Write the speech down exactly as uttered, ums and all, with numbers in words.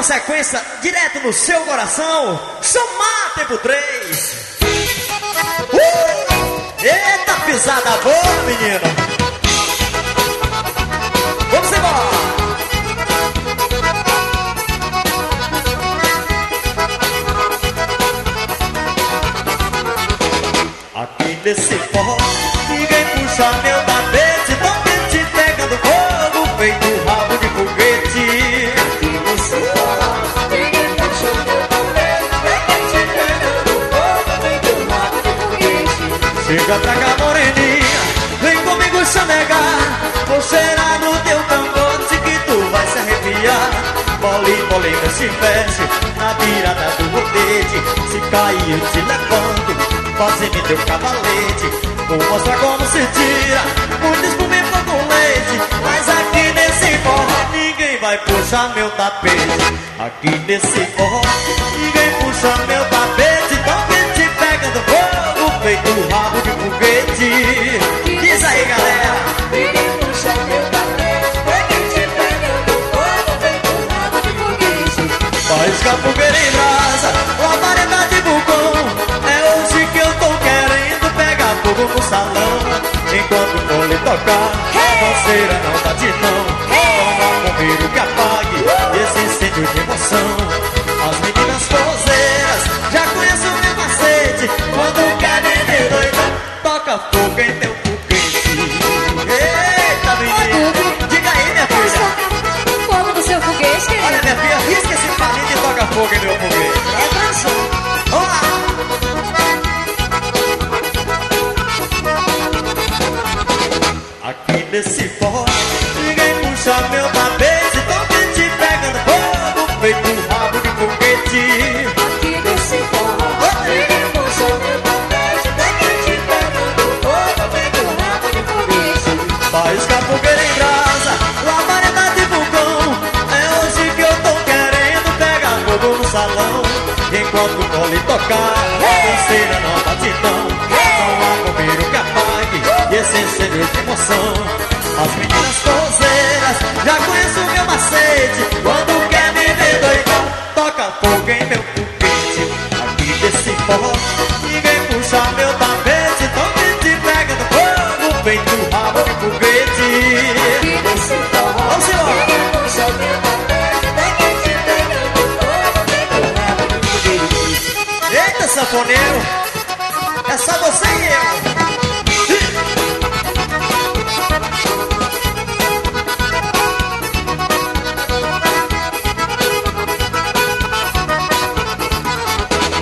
sequência direto no seu coração. Somar tempo três. Uh! Eita pisada boa, menino. Vamos embora. Aqui nesse forró ninguém puxa meu tapete. Tô te pegando fogo, feito rabo de foguete. Aqui nesse forró ninguém puxa meu tapete. Tô te pegando fogo, feito rabo de foguete. Chega pra cá, moreninha, vem comigo chamegar. Vou cheirar no teu cangote que tu vai se arrepiar. Bolinho, bolinho, se mexe na virada do botete. Se cair eu te levanto, faze-me teu cavalete. Vou mostrar como se tira muito espuma e pouco leite. Mas aqui nesse forró ninguém vai puxar meu tapete. Aqui nesse forró ninguém puxa meu tapete. Então vem te pegando fogo, feito rabo de foguete. Diz aí, galera. Ninguém puxa meu tapete. Vem te pegando fogo, feito rabo de foguete. Faz capoeira em brasa, labareda de vulcão. É hoje que eu tô querendo pegar fogo no salão. Enquanto for lhe tocar, a pulseira não dá de não. Toma comigo que apague esse incêndio de emoção. As meninas forrozeiras já conhecem o meu macete. Quando querem me doidar, toca fogo em teu foguete. Eita, menina, diga aí, minha filha. Fogo do seu foguete, querido. Olha, minha filha, risca esse palito e toca fogo em meu foguete. É canção. Vamos lá. Aqui nesse forró ninguém puxa meu tapete. Tô te pegando fogo, feito rabo de foguete. Aqui nesse forró ninguém puxa meu tapete. Vem te pegando fogo, feito rabo de foguete. Faz capoeira em brasa, labareda de vulcão. É hoje que eu tô querendo pegar fogo no salão. Enquanto o gole tocar, a pulseira não bate não. Não há bombeiro que apague e esse incêndio de emoção. As meninas forrozeiras já conhecem o meu macete. Quando quer me ver doidão, toca fogo em meu foguete. Aqui desse forró ninguém puxa meu tapete. Tô te pegando fogo, feito rabo de foguete. Aqui nesse forró Vamos embora. ninguém puxa meu tapete. Vem te pegando fogo, feito rabo de foguete. Eita, sanfoneiro, é só você e eu.